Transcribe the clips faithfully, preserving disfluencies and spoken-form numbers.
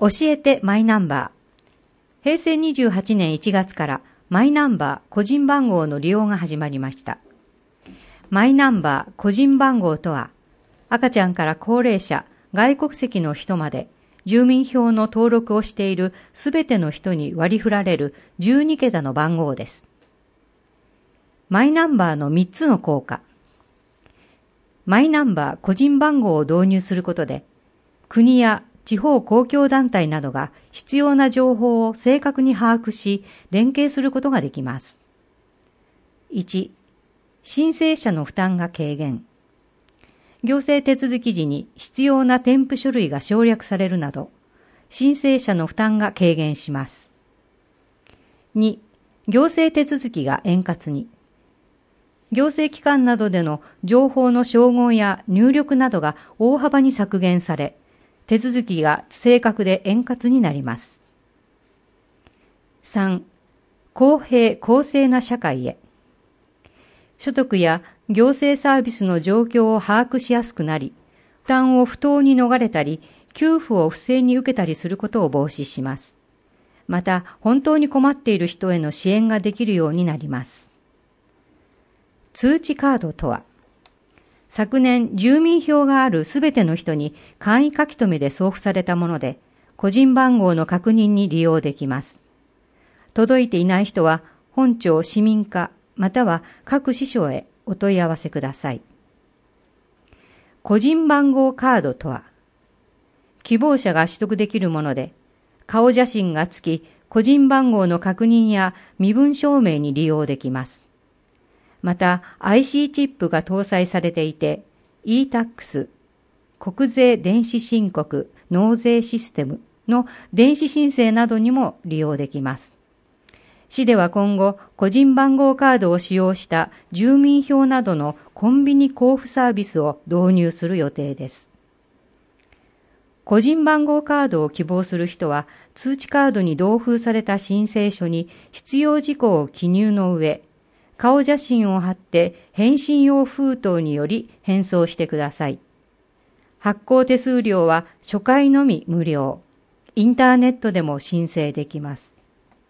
教えてマイナンバー。へいせいにじゅうはちねんいちがつからマイナンバー個人番号の利用が始まりました。マイナンバー個人番号とは、赤ちゃんから高齢者、外国籍の人まで、住民票の登録をしているすべての人に割り振られるじゅうにけたの番号です。マイナンバーのみっつの効果。マイナンバー個人番号を導入することで、国や地方公共団体などが必要な情報を正確に把握し、連携することができます。いち、申請者の負担が軽減。行政手続き時に必要な添付書類が省略されるなど、申請者の負担が軽減します。に、行政手続きが円滑に。行政機関などでの情報の照合や入力などが大幅に削減され、手続きが正確で円滑になります。さん、公平公正な社会へ。所得や行政サービスの状況を把握しやすくなり、負担を不当に逃れたり、給付を不正に受けたりすることを防止します。また、本当に困っている人への支援ができるようになります。通知カードとは、昨年、住民票があるすべての人に簡易書き留めで送付されたもので、個人番号の確認に利用できます。届いていない人は、本庁市民課または各支所へお問い合わせください。個人番号カードとは、希望者が取得できるもので、顔写真が付き、個人番号の確認や身分証明に利用できます。また アイシー チップが搭載されていて イータックス 国税電子申告納税システムの電子申請などにも利用できます。市では今後個人番号カードを使用した住民票などのコンビニ交付サービスを導入する予定です。個人番号カードを希望する人は通知カードに同封された申請書に必要事項を記入の上、顔写真を貼って返信用封筒により返送してください。発行手数料は初回のみ無料。インターネットでも申請できます。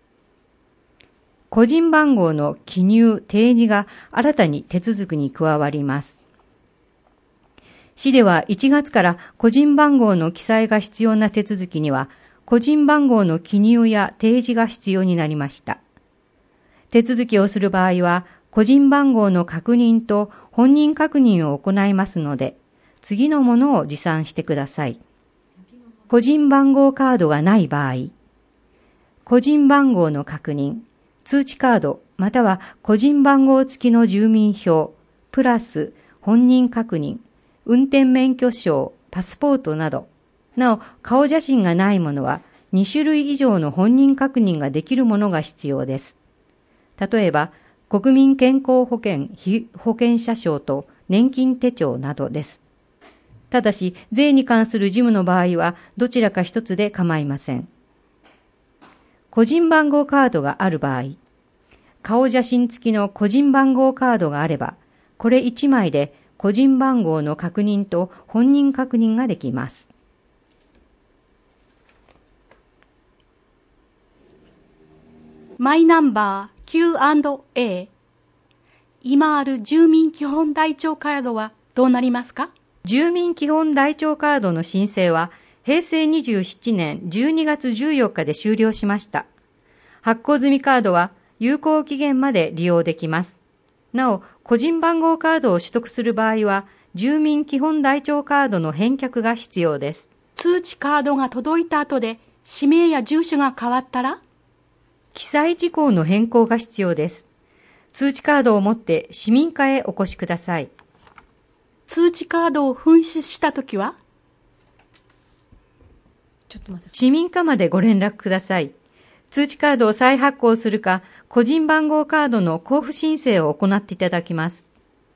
個人番号の記入・提示が新たに手続きに加わります。市ではいちがつから個人番号の記載が必要な手続きには、個人番号の記入や提示が必要になりました。手続きをする場合は、個人番号の確認と本人確認を行いますので、次のものを持参してください。個人番号カードがない場合、個人番号の確認、通知カードまたは個人番号付きの住民票、プラス本人確認、運転免許証、パスポートなど、なお顔写真がないものはにしゅるい以上の本人確認ができるものが必要です。例えば、国民健康保険被保険者証と年金手帳などです。ただし、税に関する事務の場合は、どちらか一つで構いません。個人番号カードがある場合、顔写真付きの個人番号カードがあれば、これいちまいで個人番号の確認と本人確認ができます。 マイナンバー キューアンドエー。今ある住民基本台帳カードはどうなりますか？ 住民基本台帳カードの申請はへいせいにじゅうななねんじゅうにがつじゅうよっかで終了しました。発行済みカードは有効期限まで利用できます。なお、個人番号カードを取得する場合は、住民基本台帳カードの返却が必要です。 通知カードが届いた後で、氏名や住所が変わったら？ 記載事項の変更が必要です。通知カードを持って市民課へお越しください。 通知カードを紛失したときは？ ちょっと待って。市民課までご連絡ください。通知カードを再発行するか、個人番号カードの交付申請を行っていただきます。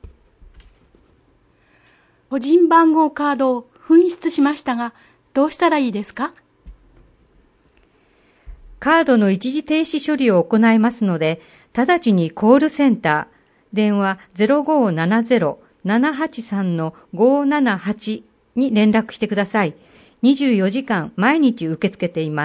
個人番号カードを紛失しましたが、どうしたらいいですか？ カードの一時停止処理を行いますので、直ちにコールセンター、電話 ゼロごーななゼロ ななはちさん ごーななはち に連絡してください。 にじゅうよじかん毎日受け付けています。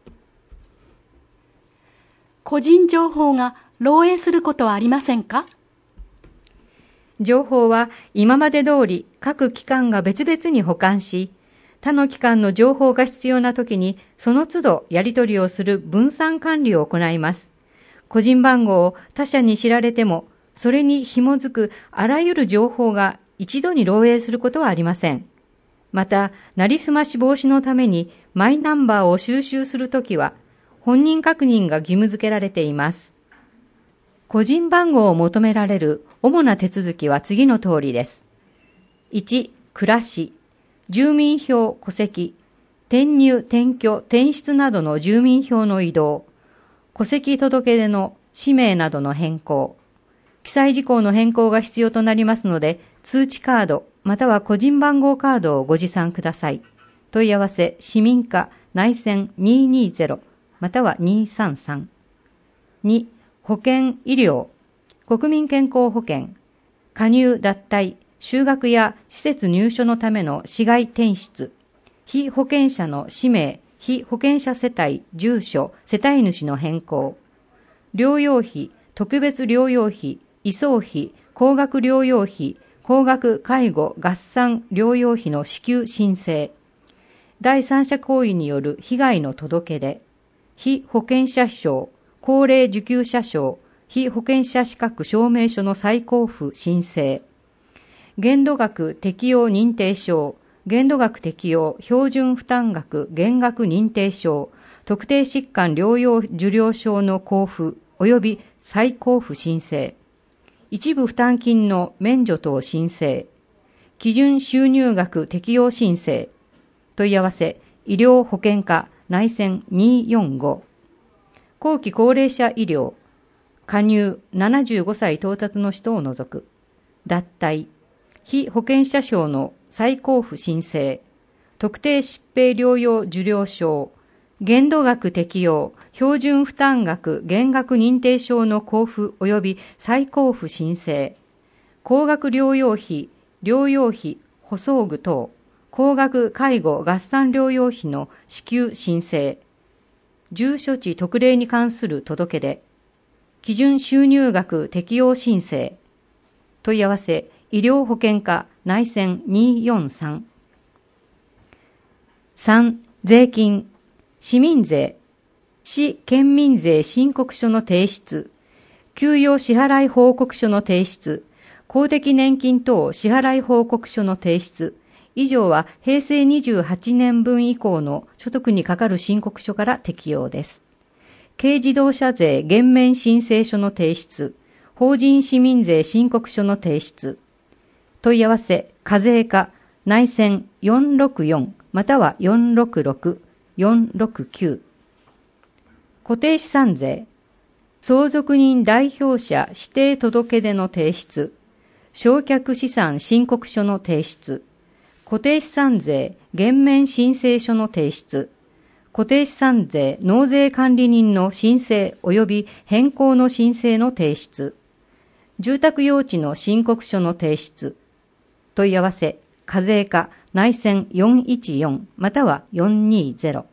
個人情報が漏洩することはありませんか？ 情報は今まで通り各機関が別々に保管し、他の機関の情報が必要なときにその都度やり取りをする分散管理を行います。個人番号を他社に知られても、それに紐づくあらゆる情報が一度に漏洩することはありません。また、なりすまし防止のためにマイナンバーを収集するときは、本人確認が義務付けられています。個人番号を求められる主な手続きは次の通りです。いち、暮らし、住民票、戸籍、転入、転居、転出などの住民票の移動、戸籍届出の氏名などの変更、記載事項の変更が必要となりますので、通知カードまたは個人番号カードをご持参ください。問い合わせ市民課内線にーにーゼロまたはにーさんさん。に、保険医療、国民健康保険、加入脱退、就学や施設入所のための市外転出、被保険者の氏名、被保険者世帯、住所、世帯主の変更、療養費、特別療養費、移送費、高額療養費、高額介護合算療養費の支給申請、第三者行為による被害の届け出、被保険者証、高齢受給者証、被保険者資格証明書の再交付申請、限度額適用認定証、限度額適用標準負担額減額認定証、特定疾患療養受領証の交付及び再交付申請、一部負担金の免除等申請、基準収入額適用申請、問い合わせ医療保険課内線にーよんご、後期高齢者医療、加入ななじゅうごさい到達の人を除く、脱退、被保険者証の再交付申請、特定疾病療養受領証、限度額適用、標準負担額減額認定証の交付及び再交付申請、高額療養費、療養費、補装具等、高額介護合算療養費の支給申請、住所地特例に関する届け出、基準収入額適用申請、問い合わせ医療保険課内線にーよんさん。さん、税金、市民税、市県民税申告書の提出、給与支払い報告書の提出、公的年金等支払い報告書の提出、以上は平成にじゅうはちねんぶん以降の所得にかかる申告書から適用です。軽自動車税減免申請書の提出、法人市民税申告書の提出、問い合わせ課税課内線よんろくよんまたはよんろくろく、よんろくきゅう。固定資産税、相続人代表者指定届出の提出、償却資産申告書の提出、固定資産税減免申請書の提出、固定資産税納税管理人の申請及び変更の申請の提出、住宅用地の申告書の提出、問い合わせ課税課内線よんいちよんまたはよんにーゼロ。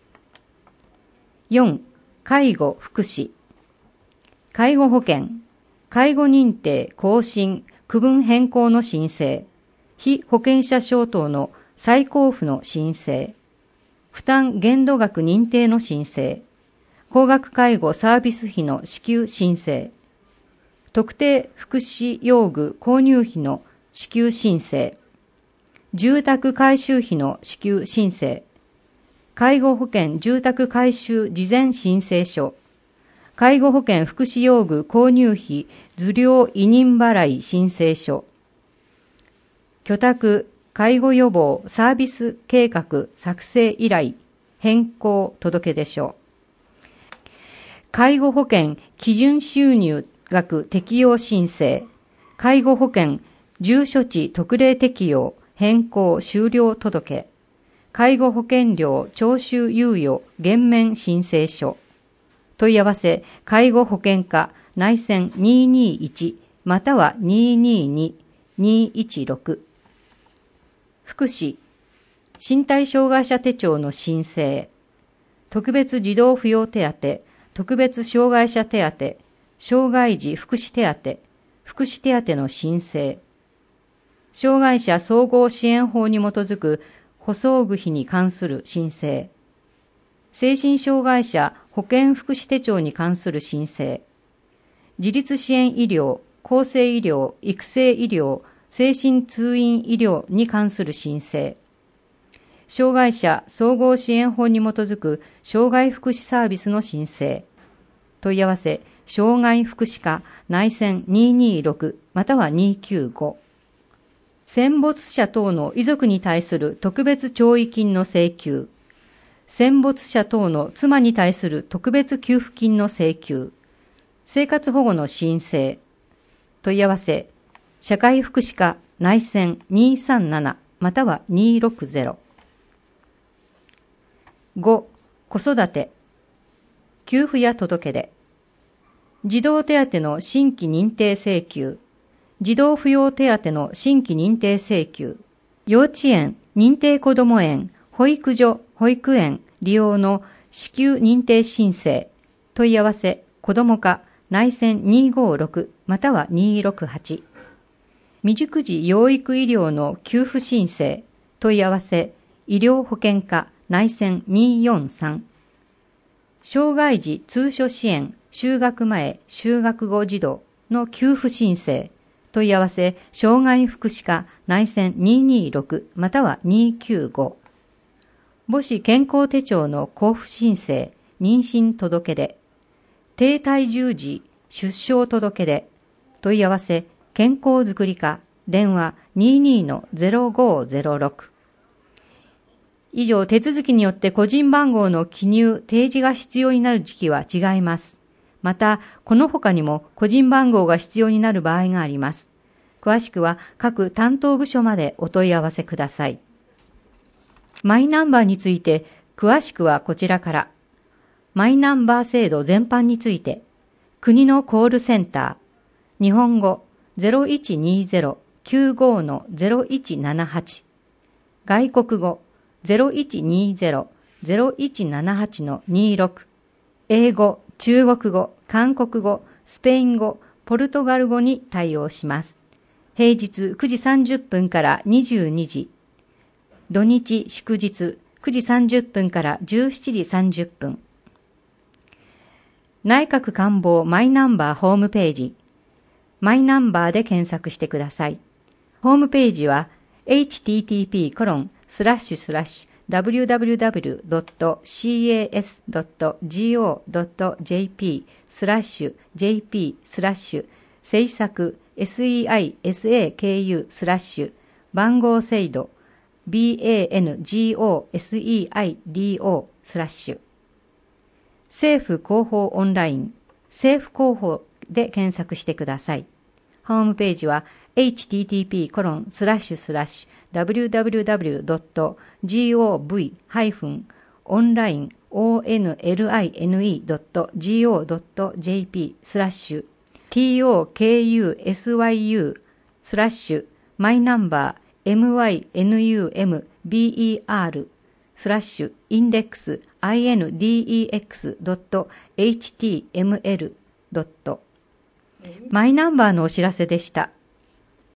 よん、介護福祉、介護保険、介護認定更新区分変更の申請、被保険者証等の再交付の申請、負担限度額認定の申請、高額介護サービス費の支給申請、特定福祉用具購入費の支給申請、住宅改修費の支給申請、介護保険住宅改修事前申請書、介護保険福祉用具購入費受領委任払い申請書、居宅介護予防サービス計画作成依頼変更届出書、介護保険基準収入額適用申請、介護保険住所地特例適用変更終了届、介護保険料徴収猶予減免申請書、問い合わせ介護保険課内線にーにーいちまたはにーにーに、にーいちろく。福祉、 身体障害者手帳の申請、特別児童扶養手当、特別障害者手当、障害児福祉手当、福祉手当の申請、障害者総合支援法に基づく補装具費に関する申請、精神障害者保健福祉手帳に関する申請、自立支援医療、厚生医療、育成医療、精神通院医療に関する申請、障害者総合支援法に基づく障害福祉サービスの申請、問い合わせ、障害福祉課内線にーにーろくまたはにーきゅうご。戦没者等の遺族に対する特別弔慰金の請求、戦没者等の妻に対する特別給付金の請求、生活保護の申請、問い合わせ、社会福祉課内線にーさんななまたはにーろくゼロ。ご、子育て、給付や届け出、児童手当の新規認定請求、児童扶養手当の新規認定請求、幼稚園、認定こども園、保育所、保育園利用の支給認定申請、問い合わせ、子ども課内線にーごーろくまたはにーろくはち。未熟児養育医療の給付申請、問い合わせ、医療保険課内線にーよんさん。障害児通所支援、就学前、就学後児童の給付申請、問い合わせ、障害福祉課内線にーにーろくまたはにーきゅうご。母子健康手帳の交付申請、妊娠届出、低体重児出生届出、問い合わせ、健康づくり課電話 にーにーのゼロごーゼロろく。以上、手続きによって個人番号の記入、提示が必要になる時期は違います。また、この他にも個人番号が必要になる場合があります。詳しくは各担当部署までお問い合わせください。マイナンバーについて、詳しくはこちらから。マイナンバー制度全般について、国のコールセンター、日本語 ゼロいちにーゼロ きゅうごーのゼロいちななはち、外国語ゼロいちにーゼロ ゼロいちななはちのにーろく、英語、中国語、韓国語、スペイン語、ポルトガル語に対応します。平日くじさんじゅっぷんからにじゅうにじ、土日祝日くじさんじゅっぷんからじゅうしちじさんじゅっぷん。内閣官房マイナンバーホームページ、マイナンバーで検索してください。ホームページは エイチティーティーピーコロンスラッシュスラッシュダブリューダブリューダブリュードットシーエーエスドットジーオードットジェーピースラッシュジェーピースラッシュ制作 セイサク スラッシュ番号制度 バンゴ制度スラッシュ政府広報オンライン政府広報で検索してください。ホームページは エイチティーティーピーコロンスラッシュスラッシュダブリューダブリューダブリュードットジーオーブイハイフンオンラインオーエヌエルアイエヌイードットジーオードットジェーピースラッシュティーオーケーユーエスワイユースラッシュマイナンバー エムワイエヌユーエムビーイーアール スラッシュインデックス アイエヌディーイーエックスドットエイチティーエムエルドットマイナンバーのお知らせでした。